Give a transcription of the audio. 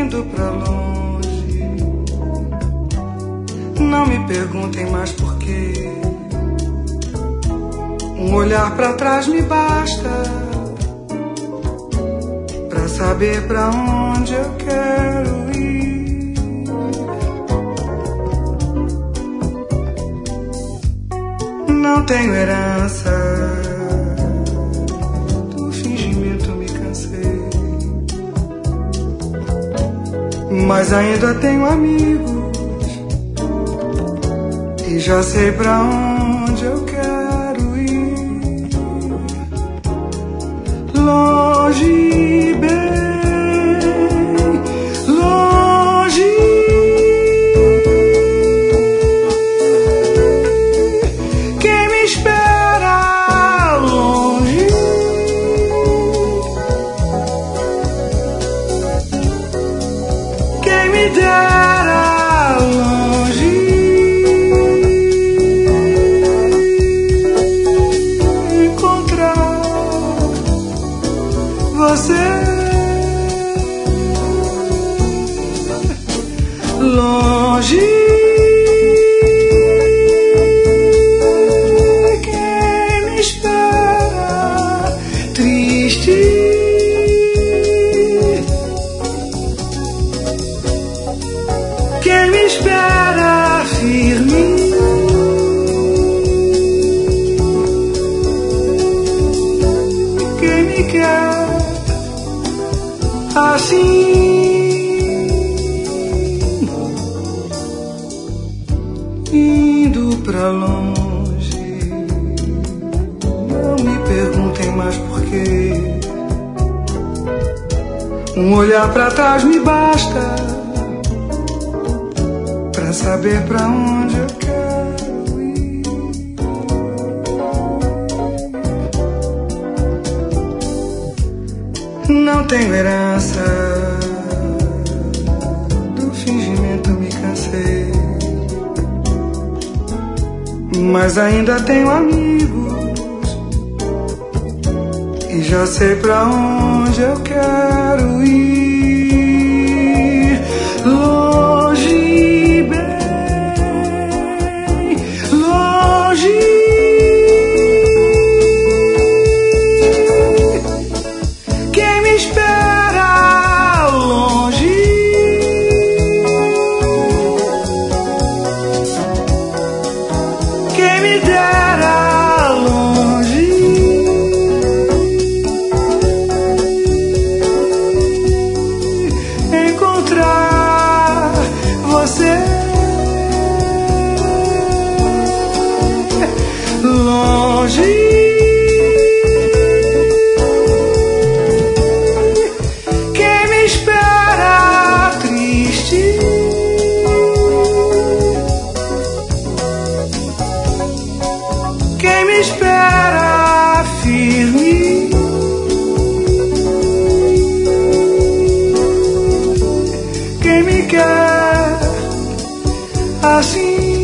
indo pra longe. Não me perguntem mais por quê. Um olhar pra trás me basta pra saber pra onde eu quero ir. Não tenho herança, do fingimento me cansei, mas ainda tenho amigos e já sei pra onde eu quero ir. Longe, bem longe, quem me espera longe, quem me dera longe encontrar você. Longe, quem me espera triste, quem me espera firme, quem me quer assim. Indo pra longe, não me perguntem mais por quê. Um olhar pra trás me basta pra saber pra onde eu quero ir. Não tenho herança, do fingimento me cansei, mas ainda tenho amigos e já sei pra onde eu quero ir. Longe, bem longe, quem me espera longe, quem me dera longe encontrar você. Longe, quem me espera triste, quem me espera firme, quem me quer assim.